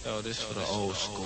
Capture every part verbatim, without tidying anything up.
Yo, this for the old school.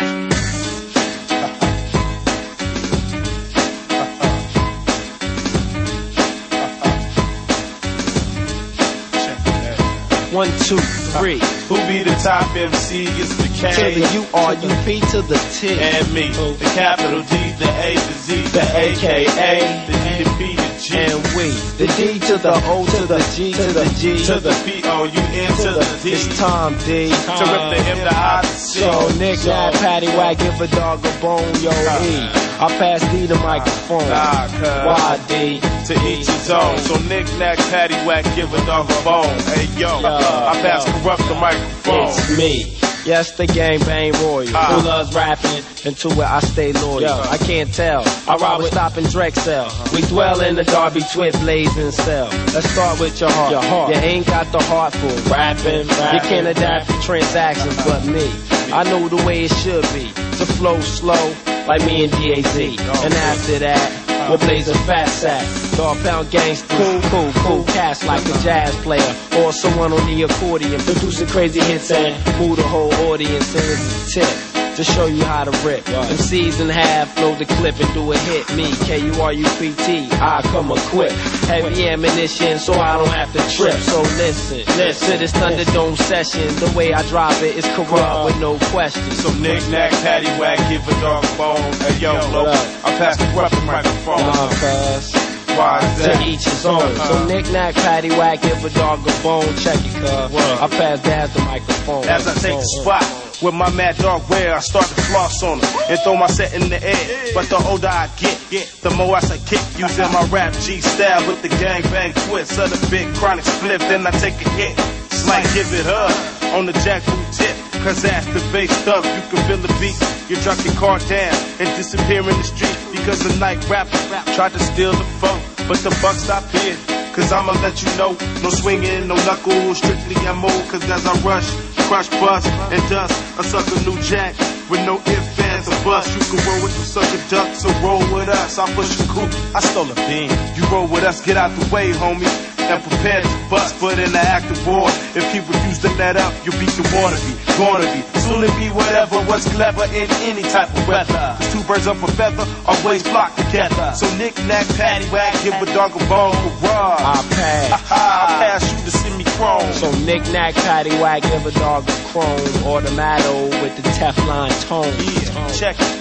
One, two, three. Who be the top M C? It's the K. To the U R U P to the T. And me. The capital D, the A to Z, the A K A, the D to P to G. And we. The D to the O to the G to the G. To the P O U N to the D. It's Tom D. To rip the M, the I, the C. So Nick, Nat, Patty, Whack, give a dog a bone, yo, E. I pass D the microphone. Nah, Why D? To each his own. So Nick, Nack, Patty, Whack, give a dog a bone. Hey yo, I pass corrupt the microphone. It's me. Yes, the gang bang royal. Ah. Who loves rapping and to it I stay loyal. Yo. I can't tell. I ride with Stop and Drexel. We dwell in the Darby Twit blazing cell. Let's start with your heart. Your heart. You ain't got the heart for rapping. rapping. You can't adapt to transactions, but me. I know the way it should be. To flow slow like me and D A Z. And after that, we'll blaze a fat sack. Dog pound gangster, cool, cool, cool cats like a jazz player or someone on the accordion, producing crazy hits and move the whole audience. And it's a tip to show you how to rip. M Cs in half, load the clip and do a hit. Me, K U R U P T, I come equipped. Heavy ammunition so I don't have to trip. So listen, listen to this Thunderdome session. The way I drop it is corrupt with no question. So Nick, Nack, Patty, Whack, give a dog a bone. Hey yo, low, I pass corrupt the microphone. Nah, cuz. Why is To that? each his own. So Nick, Nack, Patty, Whack, give a dog a bone. Check it, cuz. I pass Daz the microphone. As I take the spot with my mad dog where I start to floss on him and throw my set in the air. But the older I get, the more I say kick, using my rap G style with the gang bang twist of the big chronic split. Then I take a hit, slight give it up on the jackboot tip. Cause as the bass thump, you can feel the beat. You drop your car down and disappear in the street because the night rapper tried to steal the phone. But the buck stopped here. Cause I'ma let you know, no swinging, no knuckles, strictly M O. Cause as I rush, crush, bust, and dust, I suck a new jack with no ifs, ands, or busts. You can roll with the sucker duck, so roll with us. I push a coupe, I stole a beam. You roll with us, get out the way, homie, and prepare to bust. But in the act of war, if he refuse to let up, you'll be the wannabe, gonna be. Soon it be whatever, what's clever in any type of weather. Cause two birds up a feather, always flock together. So Nick, Nack, Patty, Whack, give a dog a bone, hurrah. I pass. I pass you to semi chrome. So Nick, Nack, Patty, Whack, give a dog a chrome. Automato with the Teflon tone. Yeah, check it.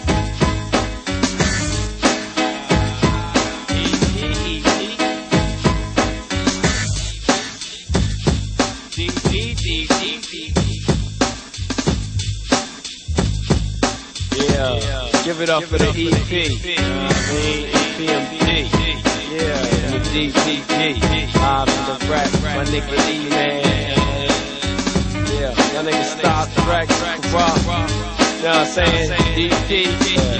Yeah, give it up for the E P. You know what I mean? E P M D. Yeah, and the D P G. I'm the rap, my nigga E, man. Yeah, y'all niggas stop the rap, rock. You know what I'm saying? D D.